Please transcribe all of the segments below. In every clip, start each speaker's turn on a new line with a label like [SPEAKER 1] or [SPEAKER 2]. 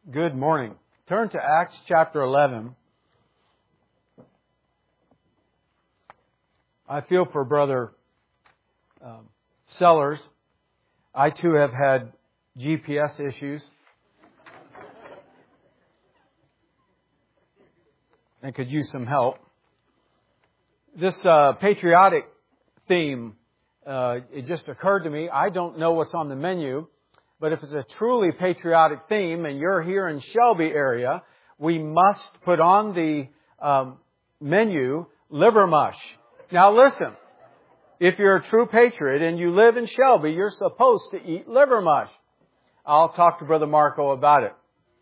[SPEAKER 1] Good morning. Turn to Acts chapter 11. I feel for Brother Sellers. I too have had GPS issues and could use some help. This patriotic theme, it just occurred to me. I don't know what's on the menu. But if it's a truly patriotic theme and you're here in Shelby area, we must put on the menu liver mush. Now listen, if you're a true patriot and you live in Shelby, you're supposed to eat liver mush. I'll talk to Brother Marco about it.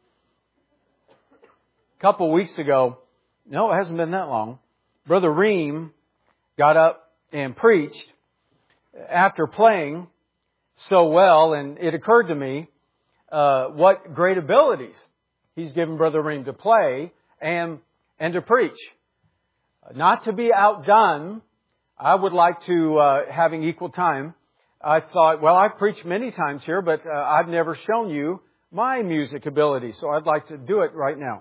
[SPEAKER 1] A couple weeks ago, no, it hasn't been that long, Brother Ream got up and preached after playing so well, and it occurred to me what great abilities he's given Brother Ream to play and to preach. Not to be outdone, I would like to, having equal time, I thought, well, I've preached many times here, but I've never shown you my music ability, so I'd like to do it right now.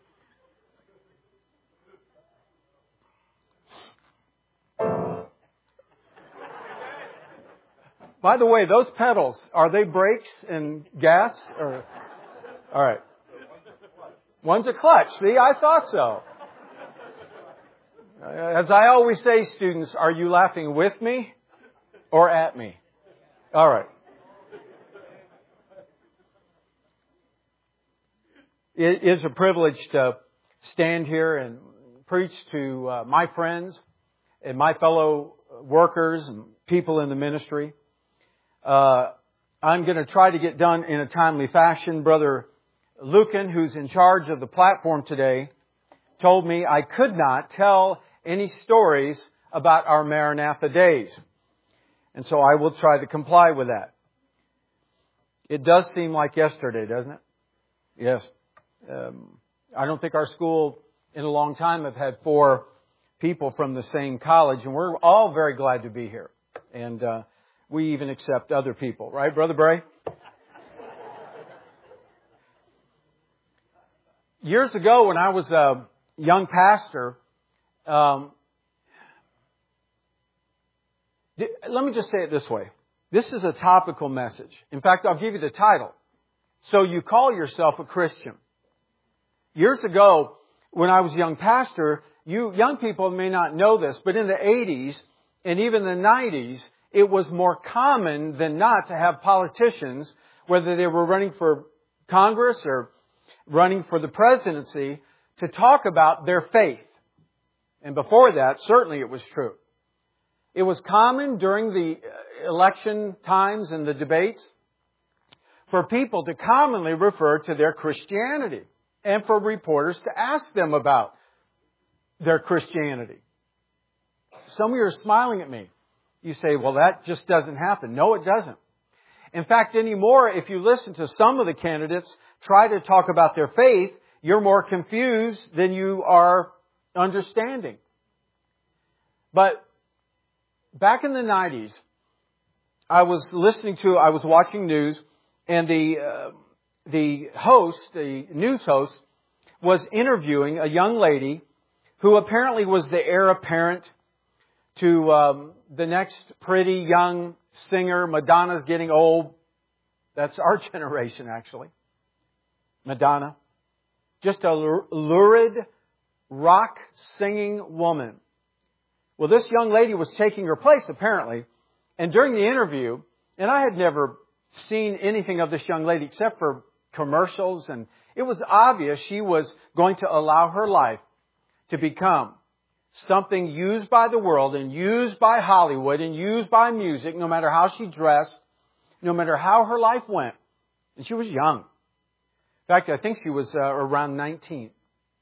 [SPEAKER 1] By the way, those pedals, are they brakes and gas? Or, all right. One's a clutch. See, I thought so. As I always say, students, are you laughing with me or at me? All right. It is a privilege to stand here and preach to my friends and my fellow workers and people in the ministry. I'm going to try to get done in a timely fashion. Brother Lucan, who's in charge of the platform today, told me I could not tell any stories about our Maranatha days. And so I will try to comply with that. It does seem like yesterday, doesn't it? Yes. I don't think our school in a long time have had 4 people from the same college, and we're all very glad to be here. And we even accept other people. Right, Brother Bray? Years ago, when I was a young pastor, let me just say it this way. This is a topical message. In fact, I'll give you the title. So you call yourself a Christian. Years ago, when I was a young pastor, you young people may not know this, but in the 80s and even the 90s, it was more common than not to have politicians, whether they were running for Congress or running for the presidency, to talk about their faith. And before that, certainly it was true. It was common during the election times and the debates for people to commonly refer to their Christianity and for reporters to ask them about their Christianity. Some of you are smiling at me. You say, well, that just doesn't happen. No, it doesn't. In fact, anymore, if you listen to some of the candidates try to talk about their faith, you're more confused than you are understanding. But back in the 90s, I was watching news, and the news host, was interviewing a young lady who apparently was the heir apparent to the next pretty young singer. Madonna's getting old. That's our generation, actually. Madonna. Just a lurid, rock-singing woman. Well, this young lady was taking her place, apparently. And during the interview, and I had never seen anything of this young lady except for commercials, and it was obvious she was going to allow her life to become something used by the world and used by Hollywood and used by music, no matter how she dressed, no matter how her life went. And she was young. In fact, I think she was around 19.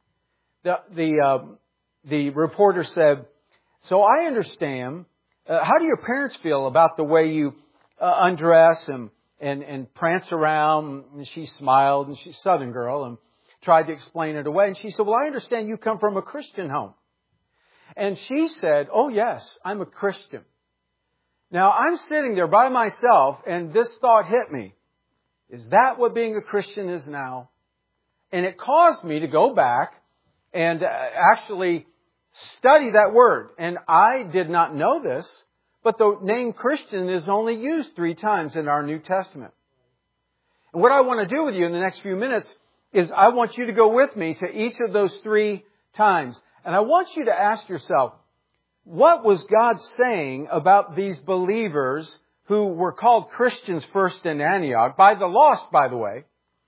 [SPEAKER 1] The reporter said, so I understand, how do your parents feel about the way you undress and prance around? And she smiled, and she's a Southern girl, and tried to explain it away. And she said, well, I understand you come from a Christian home. And she said, oh, yes, I'm a Christian. Now, I'm sitting there by myself, and this thought hit me. Is that what being a Christian is now? And it caused me to go back and actually study that word. And I did not know this, but the name Christian is only used 3 times in our New Testament. And what I want to do with you in the next few minutes is I want you to go with me to each of those 3 times. And I want you to ask yourself, what was God saying about these believers who were called Christians first in Antioch, by the lost, by the way,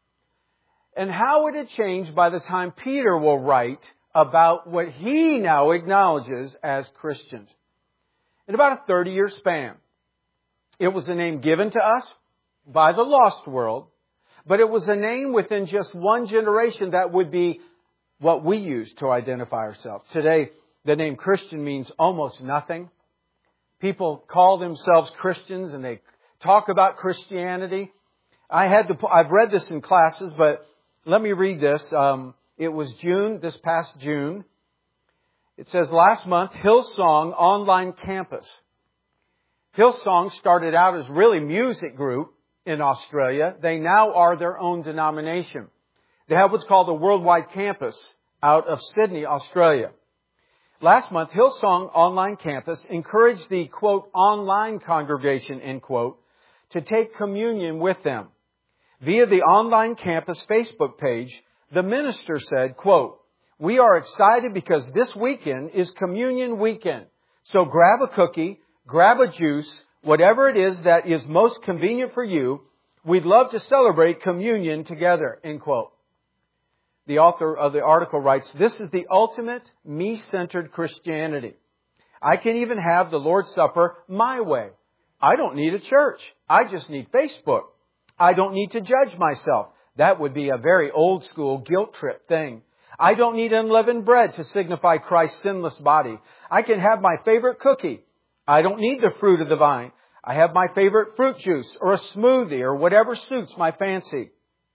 [SPEAKER 1] and how would it change by the time Peter will write about what he now acknowledges as Christians? In about a 30-year span, it was a name given to us by the lost world, but it was a name within just one generation that would be what we use to identify ourselves. Today, the name Christian means almost nothing. People call themselves Christians and they talk about Christianity. I've read this in classes, but let me read this. It was this past June. It says, last month, Hillsong Online Campus. Hillsong started out as really music group in Australia. They now are their own denomination. They have what's called a worldwide campus out of Sydney, Australia. Last month, Hillsong Online Campus encouraged the, quote, online congregation, end quote, to take communion with them. Via the online campus Facebook page, the minister said, quote, we are excited because this weekend is communion weekend. So grab a cookie, grab a juice, whatever it is that is most convenient for you. We'd love to celebrate communion together, end quote. The author of the article writes, this is the ultimate me-centered Christianity. I can even have the Lord's Supper my way. I don't need a church. I just need Facebook. I don't need to judge myself. That would be a very old school guilt trip thing. I don't need unleavened bread to signify Christ's sinless body. I can have my favorite cookie. I don't need the fruit of the vine. I have my favorite fruit juice or a smoothie or whatever suits my fancy.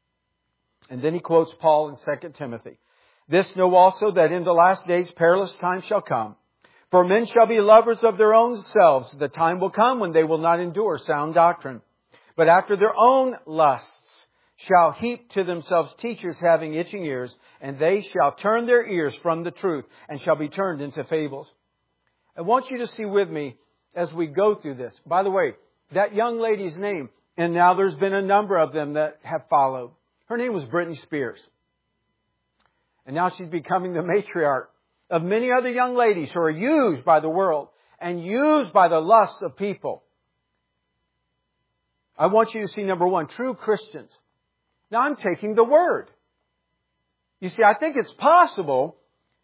[SPEAKER 1] And then he quotes Paul in 2 Timothy. This know also that in the last days perilous times shall come. For men shall be lovers of their own selves. The time will come when they will not endure sound doctrine. But after their own lusts shall heap to themselves teachers having itching ears. And they shall turn their ears from the truth and shall be turned into fables. I want you to see with me as we go through this. By the way, that young lady's name, and now there's been a number of them that have followed. Her name was Britney Spears. And now she's becoming the matriarch of many other young ladies who are used by the world and used by the lusts of people. I want you to see, number 1, true Christians. Now I'm taking the word. You see, I think it's possible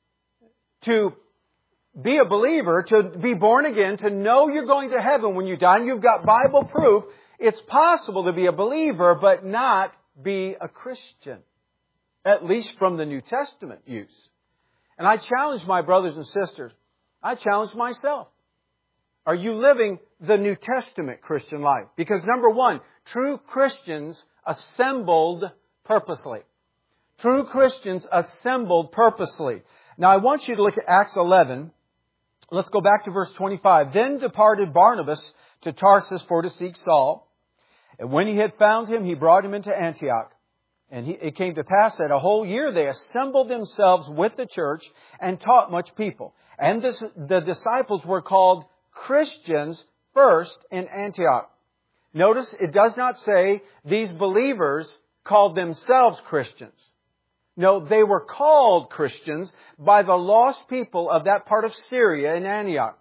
[SPEAKER 1] to be a believer, to be born again, to know you're going to heaven when you die, and you've got Bible proof. It's possible to be a believer, but not be a Christian, at least from the New Testament use. And I challenge my brothers and sisters. I challenge myself. Are you living the New Testament Christian life? Because number 1, true Christians assembled purposely. True Christians assembled purposely. Now I want you to look at Acts 11. Let's go back to verse 25. Then departed Barnabas to Tarsus for to seek Saul. And when he had found him, he brought him into Antioch. And it came to pass that a whole year they assembled themselves with the church and taught much people. And the disciples were called Christians first in Antioch. Notice it does not say these believers called themselves Christians. No, they were called Christians by the lost people of that part of Syria in Antioch.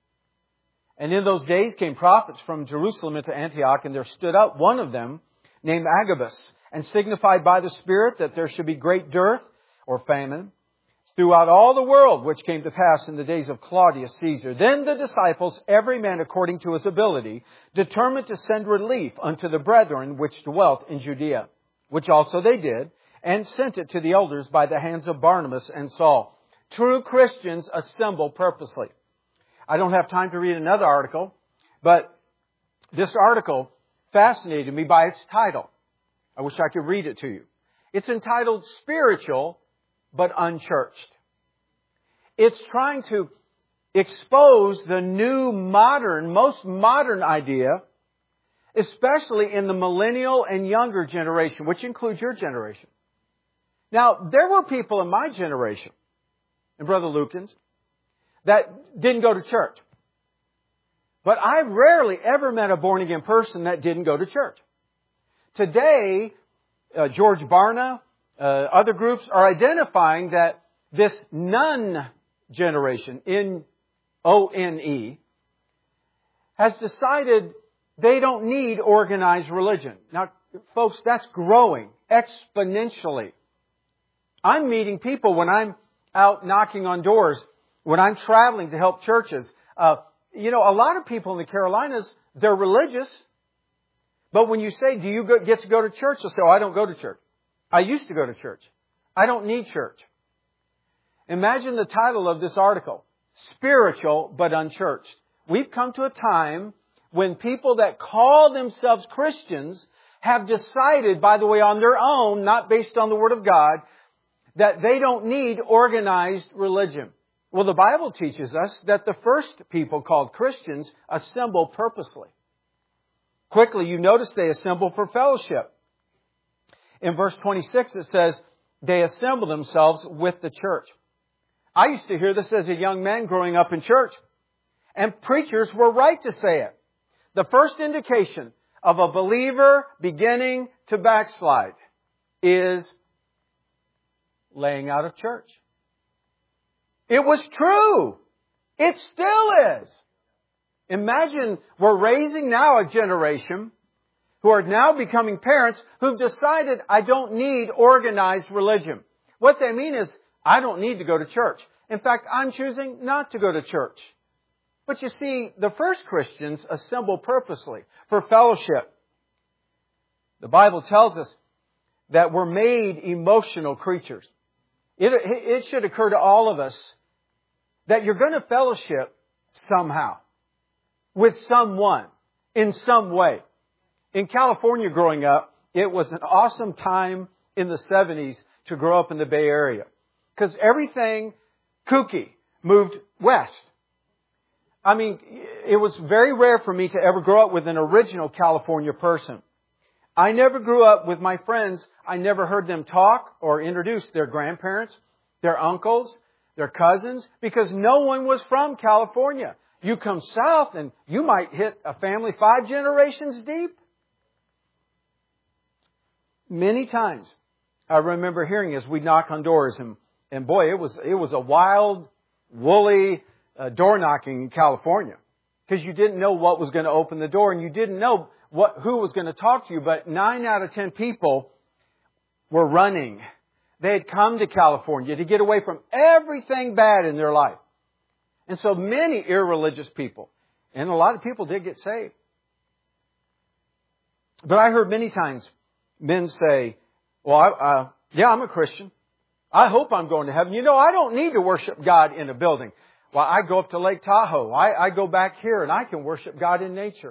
[SPEAKER 1] And in those days came prophets from Jerusalem into Antioch, and there stood up one of them named Agabus, and signified by the Spirit that there should be great dearth or famine throughout all the world, which came to pass in the days of Claudius Caesar. Then the disciples, every man according to his ability, determined to send relief unto the brethren which dwelt in Judea, which also they did, and sent it to the elders by the hands of Barnabas and Saul. True Christians assemble purposely. I don't have time to read another article, but this article fascinated me by its title. I wish I could read it to you. It's entitled Spiritual but Unchurched. It's trying to expose the new most modern idea, especially in the millennial and younger generation, which includes your generation. Now, there were people in my generation, and Brother Lukens, that didn't go to church. But I rarely ever met a born-again person that didn't go to church. Today, George Barna, other groups are identifying that this none generation, N-O-N-E, has decided they don't need organized religion. Now, folks, that's growing exponentially. I'm meeting people when I'm out knocking on doors, when I'm traveling to help churches. A lot of people in the Carolinas, they're religious. But when you say, do you get to go to church? They'll say, I don't go to church. I used to go to church. I don't need church. Imagine the title of this article, Spiritual but Unchurched. We've come to a time when people that call themselves Christians have decided, by the way, on their own, not based on the Word of God, that they don't need organized religion. Well, the Bible teaches us that the first people called Christians assemble purposely. Quickly, you notice they assemble for fellowship. In verse 26, it says, they assemble themselves with the church. I used to hear this as a young man growing up in church. And preachers were right to say it. The first indication of a believer beginning to backslide is laying out of church. It was true. It still is. Imagine we're raising now a generation who are now becoming parents who've decided, I don't need organized religion. What they mean is, I don't need to go to church. In fact, I'm choosing not to go to church. But you see, the first Christians assemble purposely for fellowship. The Bible tells us that we're made emotional creatures. It should occur to all of us that you're going to fellowship somehow, with someone, in some way. In California growing up, it was an awesome time in the 70s to grow up in the Bay Area. Because everything kooky moved west. I mean, it was very rare for me to ever grow up with an original California person. I never grew up with my friends. I never heard them talk or introduce their grandparents, their uncles, their cousins, because no one was from California. You come south and you might hit a family 5 generations deep. Many times I remember hearing as we knock on doors, and boy, it was a wild, woolly door knocking in California, because you didn't know what was going to open the door, and you didn't know who was going to talk to you. But 9 out of 10 people were running. They had come to California to get away from everything bad in their life. And so many irreligious people, and a lot of people did get saved. But I heard many times men say, well, I'm a Christian. I hope I'm going to heaven. I don't need to worship God in a building. Well, I go up to Lake Tahoe. I go back here and I can worship God in nature.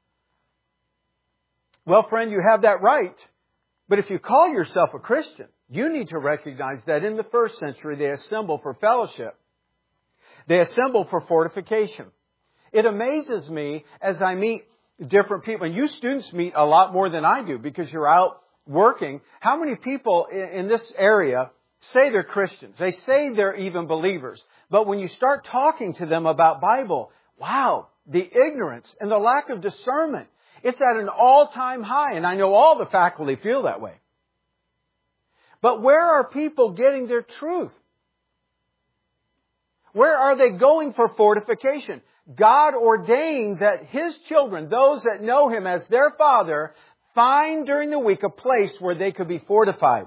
[SPEAKER 1] Well, friend, you have that right. But if you call yourself a Christian, you need to recognize that in the first century they assemble for fellowship. They assemble for fortification. It amazes me as I meet different people, and you students meet a lot more than I do because you're out working. How many people in this area say they're Christians? They say they're even believers. But when you start talking to them about Bible, wow, the ignorance and the lack of discernment, it's at an all-time high. And I know all the faculty feel that way. But where are people getting their truth? Where are they going for fortification? God ordained that His children, those that know Him as their Father, find during the week a place where they could be fortified.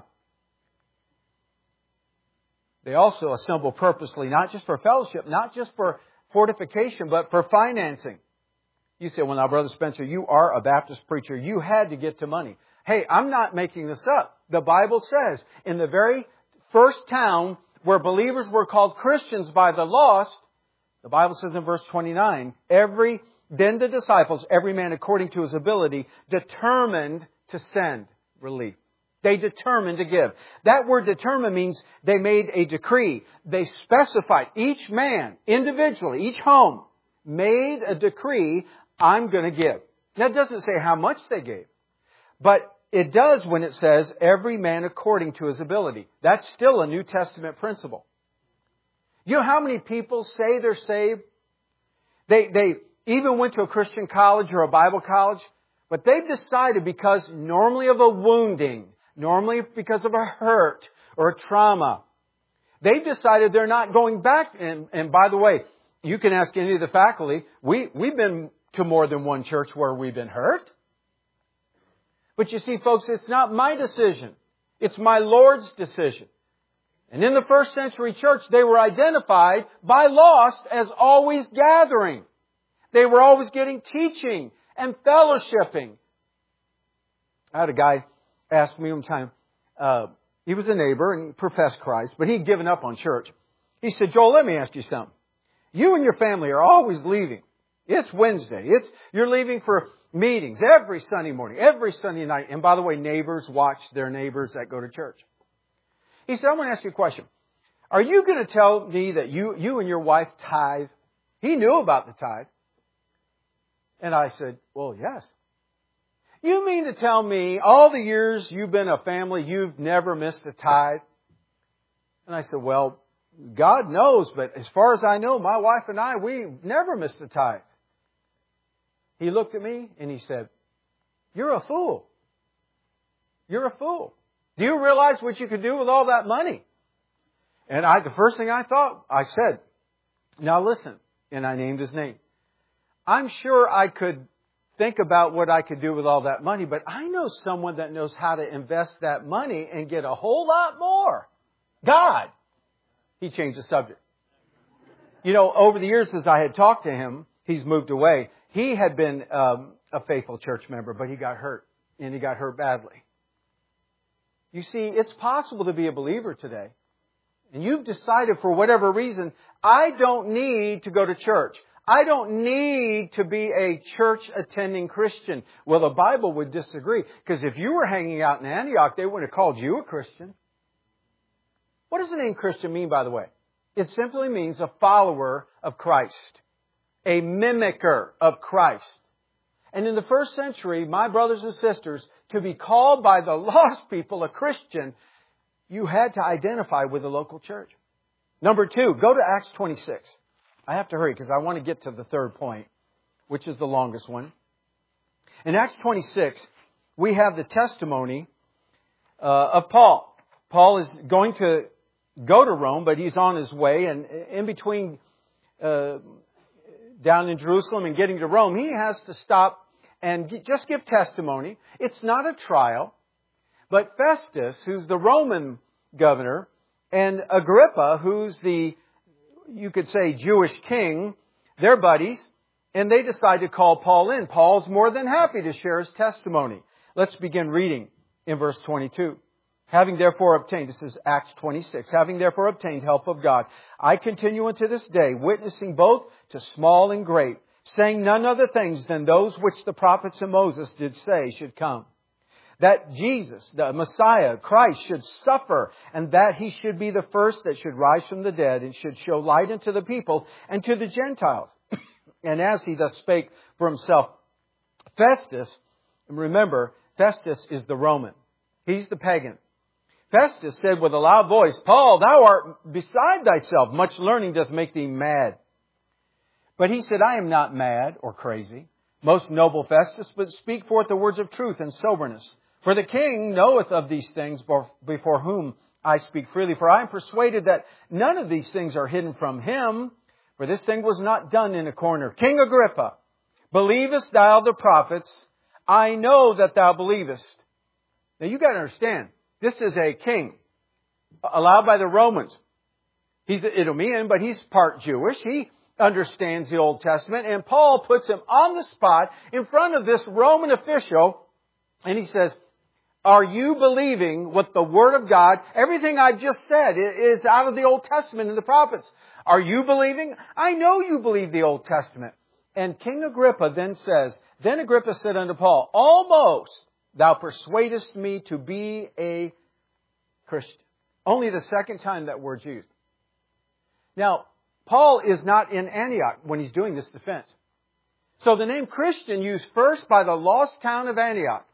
[SPEAKER 1] They also assemble purposely, not just for fellowship, not just for fortification, but for financing. You say, well, now, Brother Spencer, you are a Baptist preacher. You had to get to money. Hey, I'm not making this up. The Bible says in the very first town where believers were called Christians by the lost, the Bible says in verse 29, then the disciples, every man according to his ability, determined to send relief. They determined to give. That word determined means they made a decree. They specified, each man, individually, each home, made a decree, I'm going to give. That doesn't say how much they gave. But it does when it says, every man according to his ability. That's still a New Testament principle. You know how many people say they're saved? They even went to a Christian college or a Bible college, but they've decided because normally of a wounding, normally because of a hurt or a trauma, they've decided they're not going back. And by the way, you can ask any of the faculty, we've been to more than one church where we've been hurt. But you see, folks, it's not my decision. It's my Lord's decision. And in the first century church, they were identified by lost as always gathering. They were always getting teaching and fellowshipping. I had a guy ask me one time, he was a neighbor and professed Christ, but he'd given up on church. He said, Joel, let me ask you something. You and your family are always leaving. It's Wednesday. You're leaving for meetings every Sunday morning, every Sunday night. And by the way, neighbors watch their neighbors that go to church. He said, I want to ask you a question. Are you going to tell me that you and your wife tithe? He knew about the tithe. And I said, well, yes. You mean to tell me all the years you've been a family, you've never missed a tithe? And I said, well, God knows, but as far as I know, my wife and I, we never missed a tithe. He looked at me and he said, you're a fool. You're a fool. Do you realize what you could do with all that money? And the first thing I thought, I said, now listen, and I named his name. I'm sure I could think about what I could do with all that money, but I know someone that knows how to invest that money and get a whole lot more. God. He changed the subject. You know, over the years as I had talked to him, he's moved away. He had been a faithful church member, but he got hurt, and he got hurt badly. You see, it's possible to be a believer today. And you've decided for whatever reason, I don't need to go to church. I don't need to be a church-attending Christian. Well, the Bible would disagree. Because if you were hanging out in Antioch, they wouldn't have called you a Christian. What does the name Christian mean, by the way? It simply means a follower of Christ. A mimicker of Christ. And in the first century, my brothers and sisters, to be called by the lost people a Christian, you had to identify with the local church. Number 2, go to Acts 26. I have to hurry because I want to get to the third point, which is the longest one. In Acts 26, we have the testimony of Paul. Paul is going to go to Rome, but he's on his way, and in between down in Jerusalem and getting to Rome, he has to stop and just give testimony. It's not a trial, but Festus, who's the Roman governor, and Agrippa, who's the, you could say, Jewish king, they're buddies, and they decide to call Paul in. Paul's more than happy to share his testimony. Let's begin reading in verse 22. Having therefore obtained, this is Acts 26, having therefore obtained help of God, I continue unto this day, witnessing both to small and great, saying none other things than those which the prophets and Moses did say should come. That Jesus, the Messiah, Christ, should suffer, and that He should be the first that should rise from the dead, and should show light unto the people and to the Gentiles. And as He thus spake for Himself, Festus, and remember, Festus is the Roman. He's the pagan. Festus said with a loud voice, Paul, thou art beside thyself. Much learning doth make thee mad. But he said, I am not mad or crazy, most noble Festus, but speak forth the words of truth and soberness. For the king knoweth of these things before whom I speak freely. For I am persuaded that none of these things are hidden from him. For this thing was not done in a corner. King Agrippa, believest thou the prophets? I know that thou believest. Now you got to understand, this is a king allowed by the Romans. He's an Idumean, but he's part Jewish. He understands the Old Testament. And Paul puts him on the spot in front of this Roman official. And he says, are you believing what the Word of God, everything I've just said is out of the Old Testament and the prophets. Are you believing? I know you believe the Old Testament. And King Agrippa then says, then Agrippa said unto Paul, almost thou persuadest me to be a Christian. Only the second time that word's used. Now, Paul is not in Antioch when he's doing this defense. So the name Christian used first by the lost town of Antioch.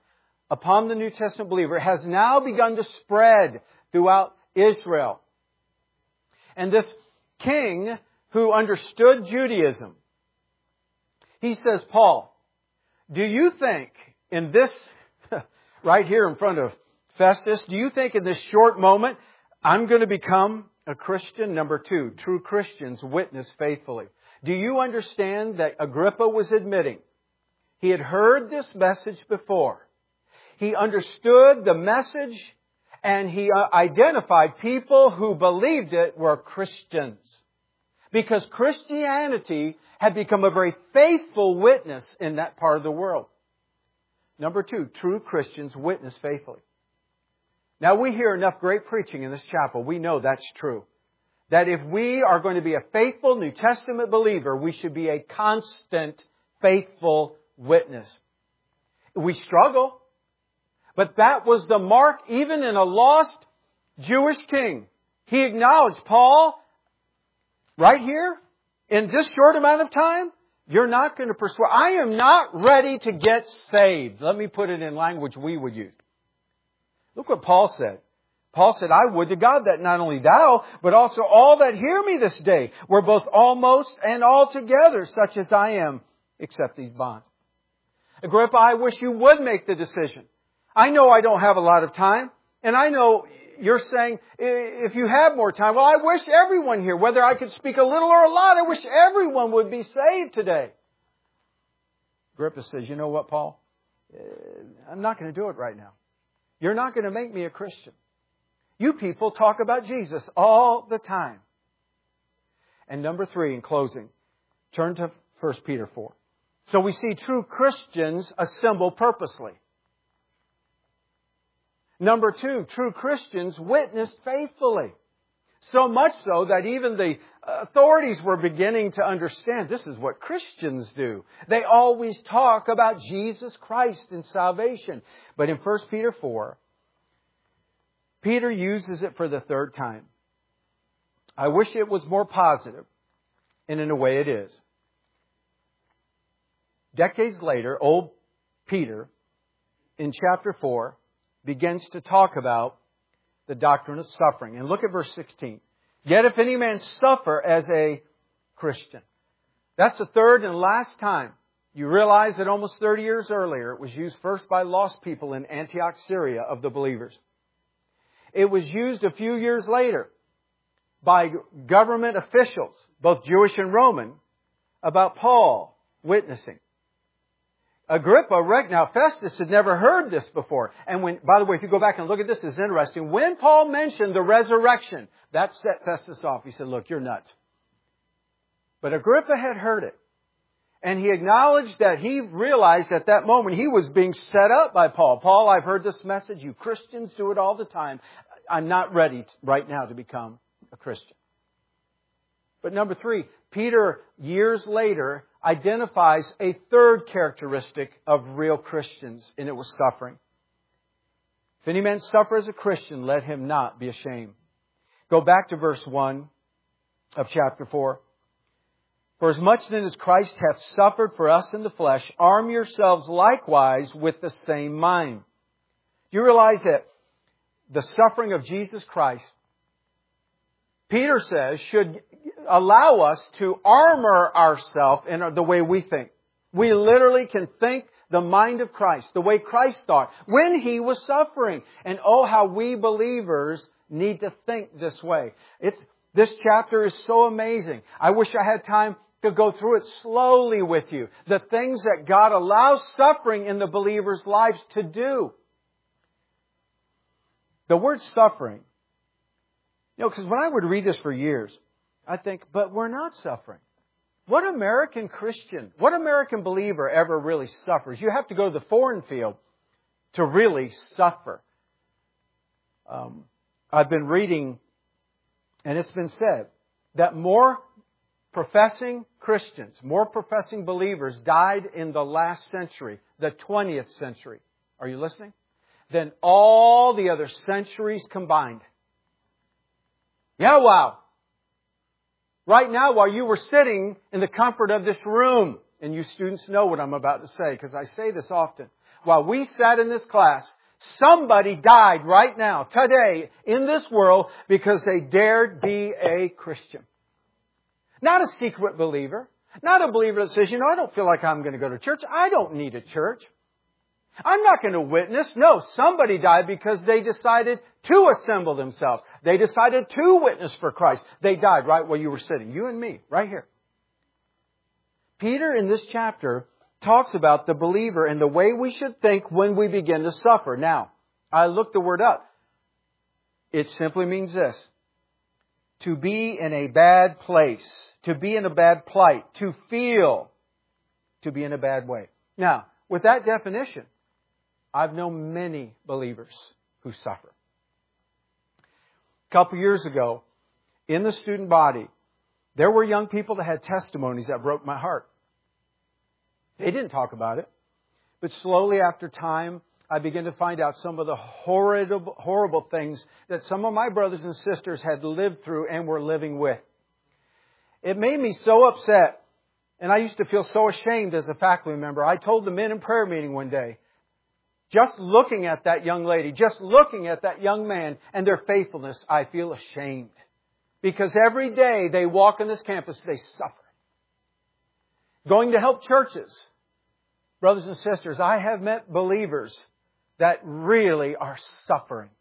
[SPEAKER 1] upon the New Testament believer has now begun to spread throughout Israel. And this king who understood Judaism, he says, Paul, do you think in this, right here in front of Festus, do you think in this short moment I'm going to become a Christian? Number 2, true Christians witness faithfully. Do you understand that Agrippa was admitting he had heard this message before? He understood the message and he identified people who believed it were Christians. Because Christianity had become a very faithful witness in that part of the world. Number 2, true Christians witness faithfully. Now we hear enough great preaching in this chapel. We know that's true. That if we are going to be a faithful New Testament believer, we should be a constant, faithful witness. We struggle. But that was the mark even in a lost Jewish king. He acknowledged, Paul, right here, in this short amount of time, you're not going to persuade. I am not ready to get saved. Let me put it in language we would use. Look what Paul said. Paul said, I would to God that not only thou, but also all that hear me this day were both almost and altogether such as I am, except these bonds. Agrippa, I wish you would make the decision. I know I don't have a lot of time, and I know you're saying, if you have more time, well, I wish everyone here, whether I could speak a little or a lot, I wish everyone would be saved today. Agrippa says, you know what, Paul? I'm not going to do it right now. You're not going to make me a Christian. You people talk about Jesus all the time. And number 3, in closing, turn to 1 Peter 4. So we see true Christians assemble purposely. Number 2, true Christians witnessed faithfully. So much so that even the authorities were beginning to understand this is what Christians do. They always talk about Jesus Christ and salvation. But in 1 Peter 4, Peter uses it for the 3rd time. I wish it was more positive, and in a way it is. Decades later, old Peter, in chapter 4, begins to talk about the doctrine of suffering. And look at verse 16. Yet if any man suffer as a Christian. That's the 3rd and last time. You realize that almost 30 years earlier, it was used first by lost people in Antioch, Syria, of the believers. It was used a few years later by government officials, both Jewish and Roman, about Paul witnessing. Agrippa, now Festus had never heard this before. And by the way, if you go back and look at this, it's interesting. When Paul mentioned the resurrection, that set Festus off. He said, look, you're nuts. But Agrippa had heard it. And he acknowledged that he realized at that moment he was being set up by Paul. Paul, I've heard this message. You Christians do it all the time. I'm not ready right now to become a Christian. But number 3, Peter, years later, identifies a 3rd characteristic of real Christians, and it was suffering. If any man suffer as a Christian, let him not be ashamed. Go back to verse 1 of chapter 4. For as much then as Christ hath suffered for us in the flesh, arm yourselves likewise with the same mind. Do you realize that the suffering of Jesus Christ, Peter says, should allow us to armor ourselves in the way we think. We literally can think the mind of Christ, the way Christ thought when He was suffering. And oh, how we believers need to think this way. This chapter is so amazing. I wish I had time to go through it slowly with you. The things that God allows suffering in the believers' lives to do. The word suffering, because when I would read this for years, I think, but we're not suffering. What American Christian, what American believer ever really suffers? You have to go to the foreign field to really suffer. I've been reading, and it's been said, that more professing Christians, more professing believers died in the last century, the 20th century. Are you listening? Than all the other centuries combined. Yeah, wow. Right now, while you were sitting in the comfort of this room, and you students know what I'm about to say because I say this often. while we sat in this class, somebody died right now, today, in this world, because they dared be a Christian. Not a secret believer. Not a believer that says, I don't feel like I'm going to go to church. I don't need a church. I'm not going to witness. No, somebody died because they decided to assemble themselves. They decided to witness for Christ. They died right where you were sitting. You and me, right here. Peter, in this chapter, talks about the believer and the way we should think when we begin to suffer. Now, I looked the word up. It simply means this. To be in a bad place. To be in a bad plight. To feel. To be in a bad way. Now, with that definition, I've known many believers who suffer. A couple years ago, in the student body, there were young people that had testimonies that broke my heart. They didn't talk about it. But slowly after time, I began to find out some of the horrible things that some of my brothers and sisters had lived through and were living with. It made me so upset. And I used to feel so ashamed as a faculty member. I told the men in prayer meeting one day, just looking at that young lady, just looking at that young man and their faithfulness, I feel ashamed. Because every day they walk on this campus, they suffer. Going to help churches. Brothers and sisters, I have met believers that really are suffering.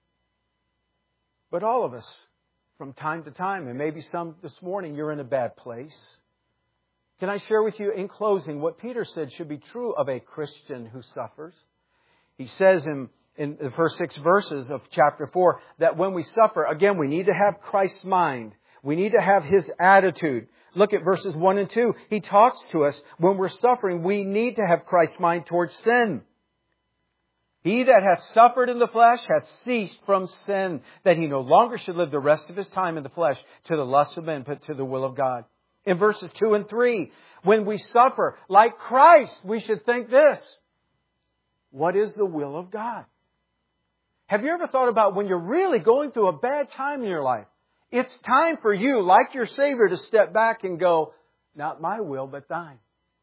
[SPEAKER 1] But all of us, from time to time, and maybe some this morning, you're in a bad place. Can I share with you in closing what Peter said should be true of a Christian who suffers? He says in the first 6 verses of chapter 4 that when we suffer, again, we need to have Christ's mind. We need to have His attitude. Look at verses 1 and 2. He talks to us when we're suffering. We need to have Christ's mind towards sin. He that hath suffered in the flesh hath ceased from sin, that he no longer should live the rest of his time in the flesh to the lust of men, but to the will of God. In verses 2 and 3, when we suffer like Christ, we should think this. What is the will of God? Have you ever thought about when you're really going through a bad time in your life? It's time for you, like your Savior, to step back and go, not my will, but thine.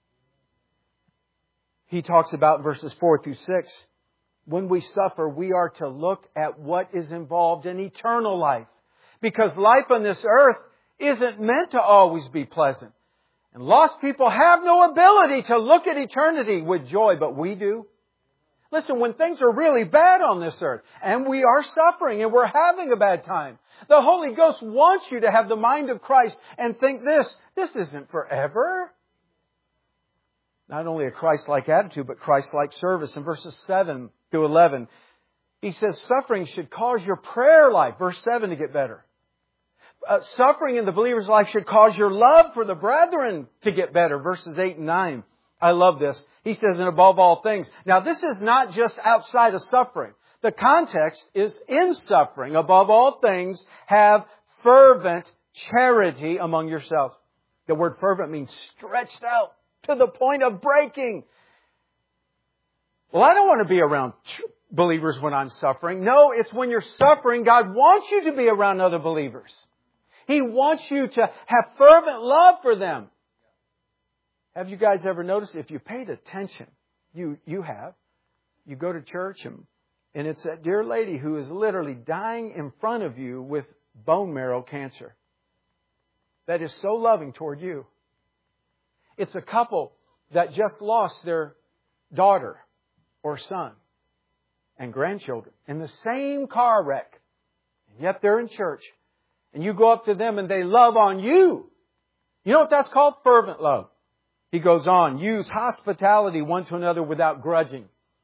[SPEAKER 1] He talks about verses 4 through 6. When we suffer, we are to look at what is involved in eternal life. Because life on this earth isn't meant to always be pleasant. And lost people have no ability to look at eternity with joy, but we do. Listen, when things are really bad on this earth, and we are suffering, and we're having a bad time, the Holy Ghost wants you to have the mind of Christ and think this isn't forever. Not only a Christ-like attitude, but Christ-like service. In verses 7 through 11, he says suffering should cause your prayer life, verse 7, to get better. Suffering in the believer's life should cause your love for the brethren to get better, verses 8 and 9. I love this. He says, and above all things. Now, this is not just outside of suffering. The context is in suffering. Above all things, have fervent charity among yourselves. The word fervent means stretched out to the point of breaking. Well, I don't want to be around believers when I'm suffering. No, it's when you're suffering, God wants you to be around other believers. He wants you to have fervent love for them. Have you guys ever noticed, if you paid attention, you have, you go to church and it's that dear lady who is literally dying in front of you with bone marrow cancer that is so loving toward you. It's a couple that just lost their daughter or son and grandchildren in the same car wreck. And yet they're in church. And you go up to them and they love on you. You know what that's called? Fervent love. He goes on, use hospitality one to another without grudging.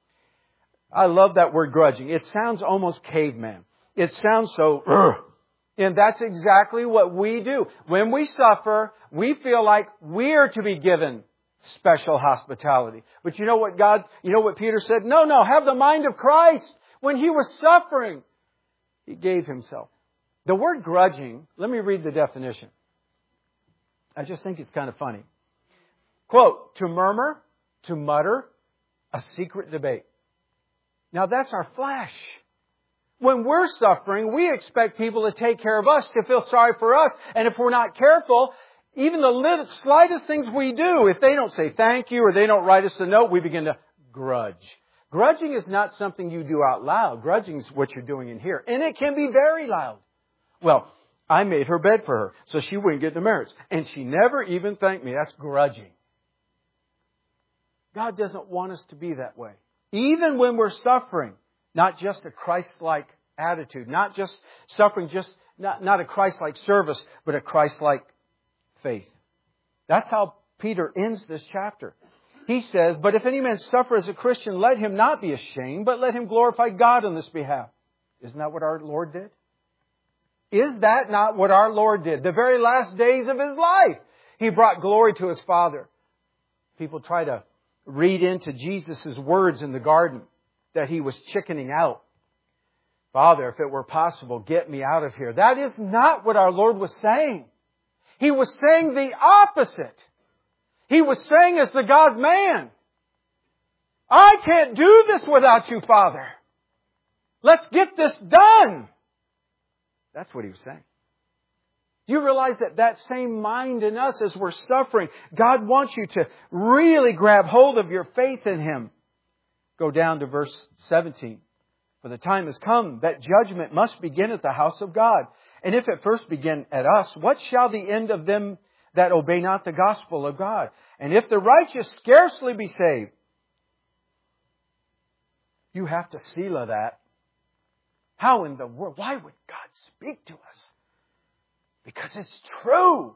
[SPEAKER 1] I love that word grudging. It sounds almost caveman. It sounds so, and that's exactly what we do. When we suffer, we feel like we're to be given special hospitality. But you know what Peter said? No, have the mind of Christ. When He was suffering, He gave Himself. The word grudging, let me read the definition. I just think it's kind of funny. Quote, to murmur, to mutter, a secret debate. Now that's our flesh. When we're suffering, we expect people to take care of us, to feel sorry for us. And if we're not careful, even the slightest things we do, if they don't say thank you or they don't write us a note, we begin to grudge. Grudging is not something you do out loud. Grudging is what you're doing in here. And it can be very loud. Well, I made her bed for her so she wouldn't get demerits. And she never even thanked me. That's grudging. God doesn't want us to be that way. Even when we're suffering, not just a Christ-like attitude, not just suffering, not a Christ-like service, but a Christ-like faith. That's how Peter ends this chapter. He says, but if any man suffer as a Christian, let him not be ashamed, but let him glorify God on this behalf. Isn't that what our Lord did? Is that not what our Lord did? The very last days of His life, He brought glory to His Father. People try to read into Jesus' words in the garden that He was chickening out. Father, if it were possible, get me out of here. That is not what our Lord was saying. He was saying the opposite. He was saying as the God-man, I can't do this without you, Father. Let's get this done. That's what He was saying. Do you realize that same mind in us as we're suffering, God wants you to really grab hold of your faith in Him. Go down to verse 17. For the time has come that judgment must begin at the house of God. And if it first begin at us, what shall the end of them that obey not the gospel of God? And if the righteous scarcely be saved, you have to selah that. How in the world? Why would God speak to us? Because it's true.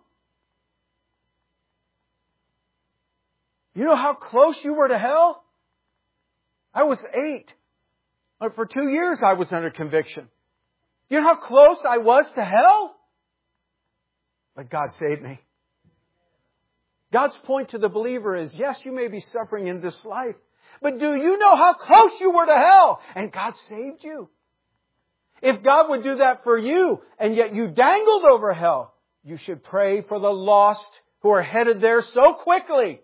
[SPEAKER 1] You know how close you were to hell? I was 8. For 2 years I was under conviction. You know how close I was to hell? But God saved me. God's point to the believer is, yes, you may be suffering in this life, but do you know how close you were to hell? And God saved you. If God would do that for you, and yet you dangled over hell, you should pray for the lost who are headed there so quickly.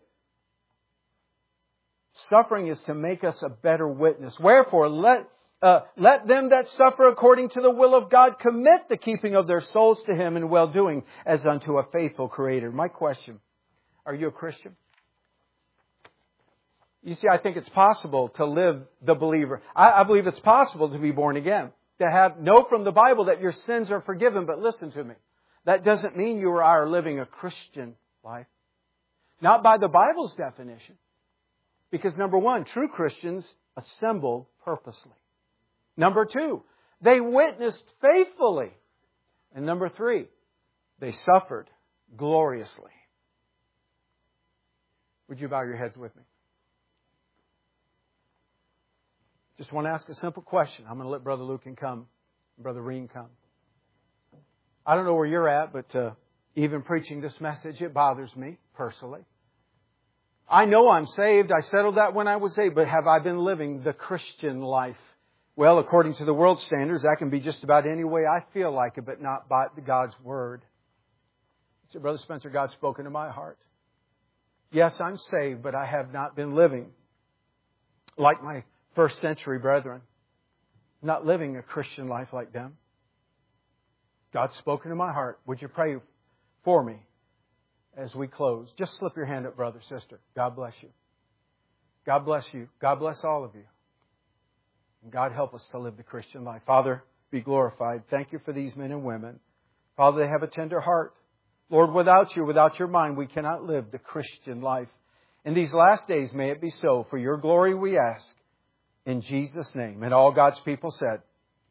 [SPEAKER 1] Suffering is to make us a better witness. Wherefore, let them that suffer according to the will of God commit the keeping of their souls to Him in well-doing as unto a faithful Creator. My question, are you a Christian? You see, I think it's possible to live the believer. I believe it's possible to be born again. To know from the Bible that your sins are forgiven. But listen to me. That doesn't mean you are living a Christian life. Not by the Bible's definition. Because number one, true Christians assemble purposely. Number two, they witnessed faithfully. And number three, they suffered gloriously. Would you bow your heads with me? Just want to ask a simple question. I'm going to let Brother Lucan come, Brother Reen come. I don't know where you're at, but even preaching this message, it bothers me personally. I know I'm saved. I settled that when I was saved. But have I been living the Christian life? Well, according to the world standards, that can be just about any way I feel like it, but not by God's Word. So, Brother Spencer, God's spoken to my heart. Yes, I'm saved, but I have not been living like my first century brethren. Not living a Christian life like them. God's spoken to my heart. Would you pray for me as we close? Just slip your hand up, brother, sister. God bless you. God bless you. God bless all of you. And God help us to live the Christian life. Father, be glorified. Thank you for these men and women. Father, they have a tender heart. Lord, without you, without your mind, we cannot live the Christian life. In these last days, may it be so. For your glory we ask. In Jesus' name. And all God's people said,